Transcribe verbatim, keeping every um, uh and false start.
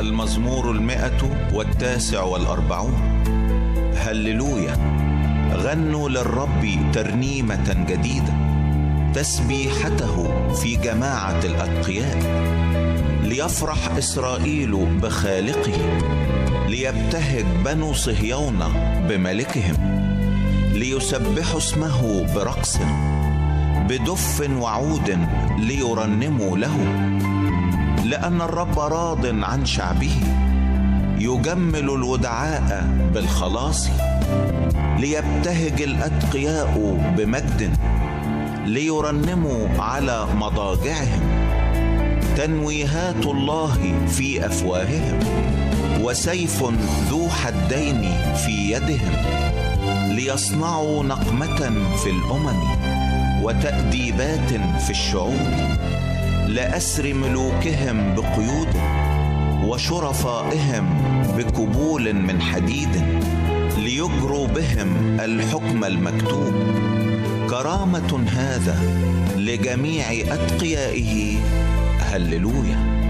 المزمور المئة والتاسع والأربعون. هللويا. غنوا للرب ترنيمة جديدة، تسبيحته في جماعة الأتقياء. ليفرح إسرائيل بخالقه، ليبتهج بنو صهيون بملكهم. ليسبحوا اسمه برقص، بدف وعود ليرنموا له. لأن الرب راض عن شعبه، يجمل الودعاء بالخلاص. ليبتهج الأتقياء بمجد، ليرنموا على مضاجعهم. تنويهات الله في أفواههم، وسيف ذو حدين في يدهم. ليصنعوا نقمة في الأمم، وتأديبات في الشعوب. لأسر ملوكهم بقيود، وشرفائهم بكبول من حديد. ليجروا بهم الحكم المكتوب. كرامة هذا لجميع أتقيائه. هللويا.